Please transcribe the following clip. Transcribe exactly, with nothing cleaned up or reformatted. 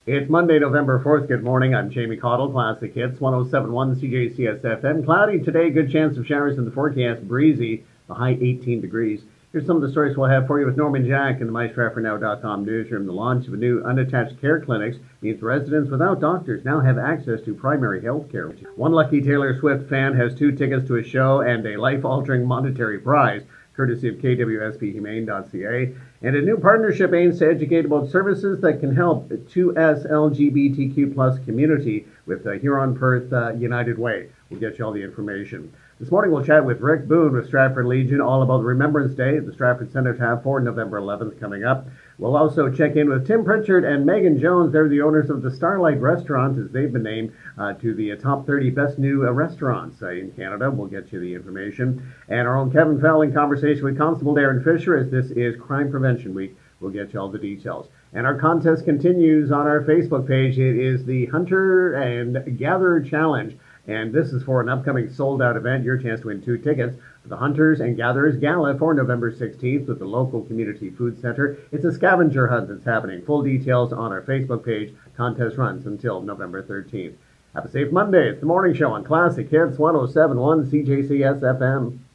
It's Monday, November fourth. Good morning. I'm Jamie Cottle, Classic Hits, one oh seven point one C J C S F M. Cloudy today, good chance of showers in the forecast, breezy, the high eighteen degrees. Here's some of the stories we'll have for you with Norman Jack in the my stratford now dot com newsroom. The launch of a new unattached care clinics means residents without doctors now have access to primary health care. One lucky Taylor Swift fan has two tickets to a show and a life-altering monetary prize, courtesy of K W S P humane dot C A. And a new partnership aims to educate about services that can help two S L G B T Q plus community with the Huron-Perth uh, United Way. We'll get you all the information. This morning we'll chat with Rick Boone with Stratford Legion all about Remembrance Day at the Stratford Cenotaph for November eleventh coming up. We'll also check in with Tim Pritchard and Megan Jones. They're the owners of the Starlight Restaurant, as they've been named uh, to the uh, top thirty best new uh, restaurants uh, in Canada. We'll get you the information. And our own Kevin Fell in conversation with Constable Darren Fisher, as this is Crime Prevention Week. We'll get you all the details. And our contest continues on our Facebook page. It is the Hunter and Gatherer Challenge. And this is for an upcoming sold-out event. Your chance to win two tickets for the Hunters and Gatherers Gala for November sixteenth with the local community food center. It's a scavenger hunt that's happening. Full details on our Facebook page. Contest runs until November thirteenth. Have a safe Monday. It's the morning show on Classic Hits one oh seven point one C J C S F M.